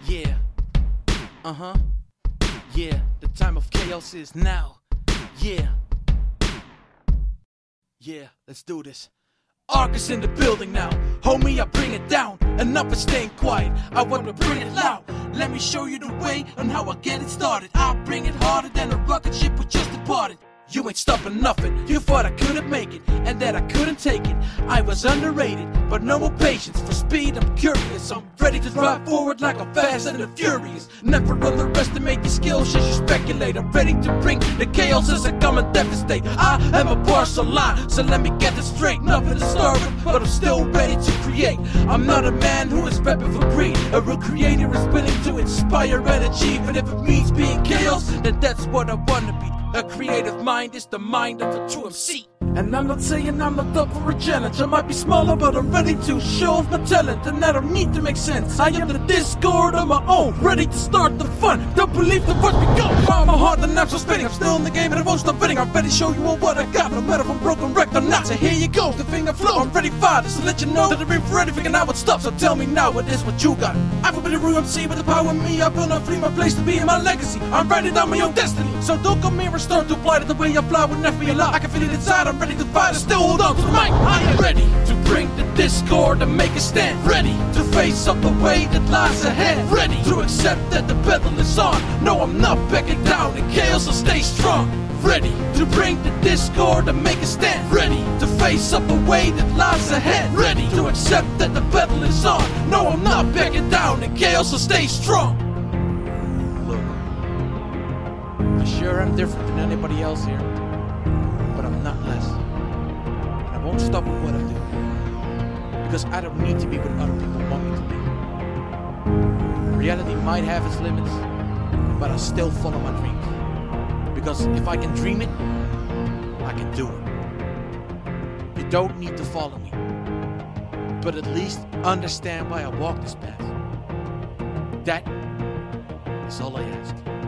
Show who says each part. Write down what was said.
Speaker 1: Yeah. Yeah, the time of chaos is now. Yeah. Yeah, let's do this. Arcus in the building now. Homie, I bring it down. Enough of staying quiet. I want to bring it loud. Let me show you the way on how I get it started. I'll bring it harder than a rocket ship we just departed. You ain't stopping nothing. You thought I couldn't make it and that I couldn't take it. I was underrated, but no more patience. For speed, I'm curious. I'm ready to drive forward like I'm fast and the furious. Never underestimate your skills as you speculate. I'm ready to bring the chaos as I come and devastate. I am a Barcelona, so let me get this straight. Nothing to start with, but I'm still ready to create. I'm not a man who is repping for greed. A real creator is willing to inspire and achieve. And if it means being chaos, then that's what I wanna be. A creative mind is the mind of a true MC. And I'm not saying I'm not up for a challenge. I might be smaller, but I'm ready to show off my talent. And I don't need to make sense. I am the Discord on my own, ready to start the fun. Don't believe the words we go. I'm my heart and I'm so spinning. I'm still in the game and I won't stop winning. I'm ready to show you all what I got. No matter if I'm broken, wrecked or not. So here you go, the finger flow. I'm ready, father, so let you know that I'm in for anything and I would stop. So tell me now, what is what you got? I will be the real MC with the power in me. I will not flee my place to be in my legacy. I'm writing down my own destiny. So don't come here and start to apply to the way I fly with never be alive. I can feel it inside, I'm ready to fight and still hold on to the mic. I am ready to bring the discord and make a stand. Ready to face up the way that lies ahead. Ready to accept that the battle is on. No, I'm not backing down, the chaos will stay strong. Ready to bring the discord and make a stand. Ready to face up the way that lies ahead. Ready to accept that the battle is on. No, I'm not backing down, the chaos will stay strong. Look, I sure am different than anybody else here, but I'm not less. And I won't stop with what I do, because I don't need to be what other people want me to be. Reality might have its limits, but I still follow my dreams. Because if I can dream it, I can do it. You don't need to follow me, but at least understand why I walk this path. That is all I ask.